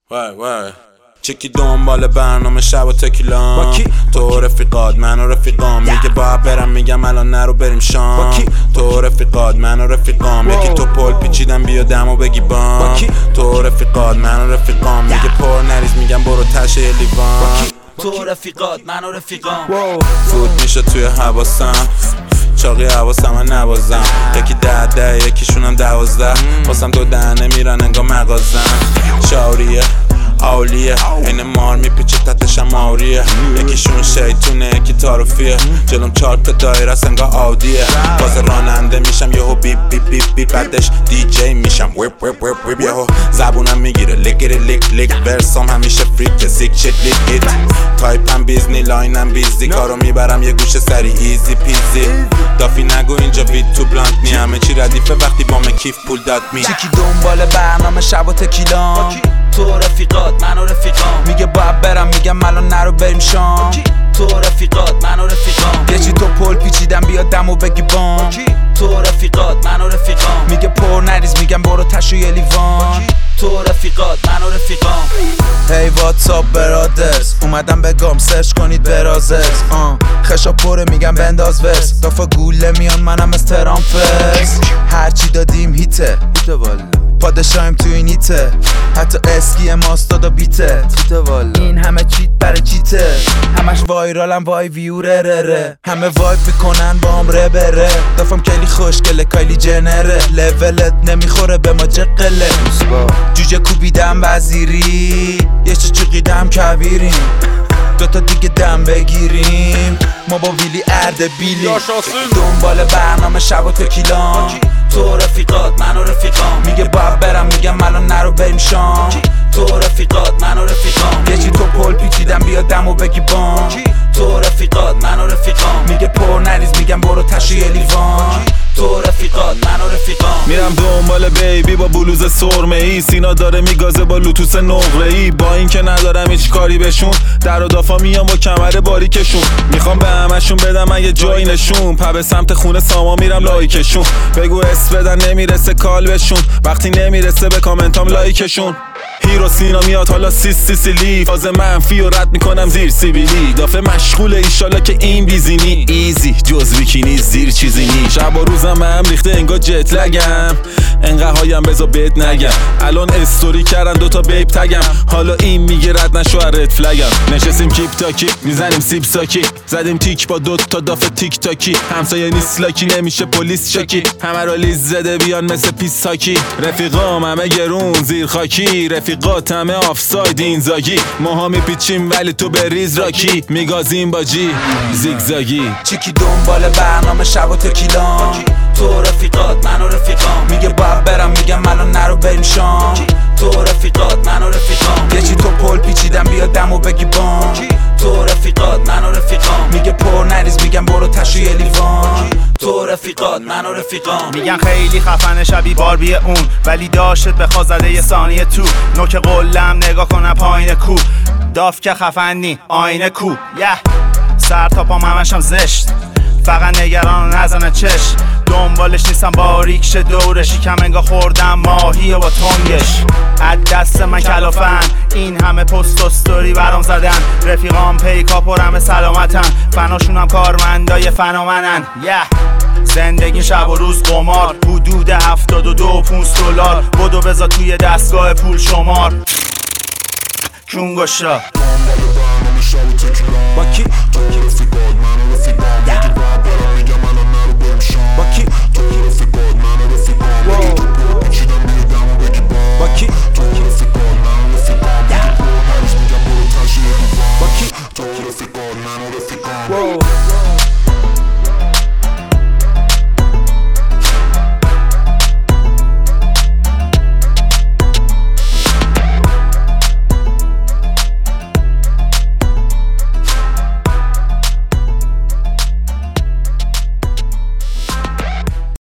وای چکی دنبال برنامه شب و تکیلام تو رفیقات من و رفیقام میگه باید برم میگم الان نرو بریم شام تو رفیقات من و رفیقام یکی تو پل پیچیدم بیا دمو بگی بام تو رفیقات من و رفیقام میگه پر نریز میگم برو تشه یه لیوان تو رفیقات من و رفیقام فوت میشه توی حواسم چاقی حواسم من نوازم یکی 10 یکیشونم 12 واسم دو دهنه میرن انگار مغازم شاوریه اولیه این مار میپیچه تتشم ماوریه یکیشون شیطونه یکی تاروفیه جلوم 4 تا دایره است انگار آودیه واسه راننده میشم یهو بیپ بیپ بیپ بیپ بعدش دیجی میشم ویپ ویپ ویپ ویپ یهو زبونم میگیره لیکیره لیک لیک ورسام همیشه فریک سیک شت لیک ایت تایپم بیزنی لاینم بیزی کارو میبرم یه گوشه سری ایزی پیزی دافی نگو اینجا وید تو بلانت می همه چی ردیفه وقتی با من کیف پول داد می چکی دنبال برنامه شب و تکیلام تو رفیقات من و رفیقام میگه باید برم میگم الان نرو بریم شام تو رفیقات من و رفیقام یه چی تو پل پیچیدم بیا دمو بگی بام تو رفیقات من و رفیقام میگه پر نریز میگم برو تشو یه لیوان تو رفیقات من و رفیقام هی واتساپ برادرز اومدم بگم سرچ کنید برازرز خشا پره میگم بنداز ورس دافا گوله میان منم از ترامفرز هرچی دادیم هیته والا پادشاهیم تو این هیته حتی اسکی ماست دادا بیته این همه چیت برای چیته همش وایرالم وای ویوره ره همه وایب میکنن با هم ره بره دافم کلی خوشگله کایلی جنره لولت نمیخوره به ما جقله جوجه کوبیدم وزیری یه چقیدم کویریم دوتا دیگه دم بگیریم ما با ویلی اردبیلی دنبال برنامه شب و تکیلام تو رفیقات من و رفیقام میگه باید برم میگم الان نرو بریم شام تو رفیقات من و رفیقام یه چی تو پل پیچیدم بیا دمو بگی بام تو رفیقات من و رفیقام میگه پر نریز میگم برو تشو یه لیوان تو رفیقات من و رفیقام میرم دنبال بیبی با بلوز سرمه ای سینا داره میگازه با لوتوس نقره ای با این که ندارم هیچ کاری بهشون در و دافا میام با کمر باریکشون میخوام به همشون بدم اگه جایی نشون به سمت خونه ساما میرم لایکشون بگو اس بدن نمیرسه کال بهشون وقتی نمیرسه به کامنتام لایکشون هیرو سینا میاد حالا سیسیلی فاز منفی و رد میکنم زیر سیبیلی دافه مشغوله ایشالا که این بیزینی ایزی جز بیکینی زیر چیزی نی شب و روزم هم ریخته انگار جت لگم انقدر هایم بزا بهت نگم الان استوری کردن دوتا بیب تگم حالا این میگه رد نشو رد فلگم نشستیم کیپ تاکی میزنیم سیب ساکی زدیم تیک با دوتا دافه تیک تاکی همسایه نیست لاکی نمیشه پلیس شکی همه رو لیز زده بیان مثل پیس هاکی رفیقام همه گرون زیر خاکی رفیقات همه آفساید این زاگی ماها میپیچیم ولی تو بریز راکی میگازیم با جی زیگزاگی چکی دنبال برنامه شب و تکیلام تو رفیقات من و رفیقام میگه باید برم میگم الان نرو بریم شام تو رفیقات من و رفیقام یه چی تو پل پیچیدم بیا دمو بگی بام تو رفیقات من و رفیقام میگه پر نریز میگم برو تشو یه لیوان تو رفیقات من و رفیقام میگن خیلی خفنه شبیه باربی اون ولی داشت بخوا زده یه ثانیه تو نوک قلم نگاه کنم پایین کو داف که خفنی آینه کو سر تا پام همشم زشت فقط نگران نزنه چش دنبالش نیستم باریک شه دورش کم انگا خوردم ماهی با تنگش از دست من کلافن این همه پست و ستوری برام زدن رفیقام پیکا پرم سلامتن فناشونم کارمندای فنامنن زندگی شب و روز قمار حدود 72 $5 بدو بذار توی دستگاه پول شمار کونگوشا با کی؟ تو رفیقات من و رفیقام میگه باید برم میگم الان نرو بریم شام با کی؟ تو رفیقات من و رفیقام میگه تو پول پیچیدم بیا دمو بگی بام با کی؟ تو رفیقات من و رفیقام میگه پر نریز میگم برو تشو یه لیوان با کی؟ تو رفیقات من و رفیقام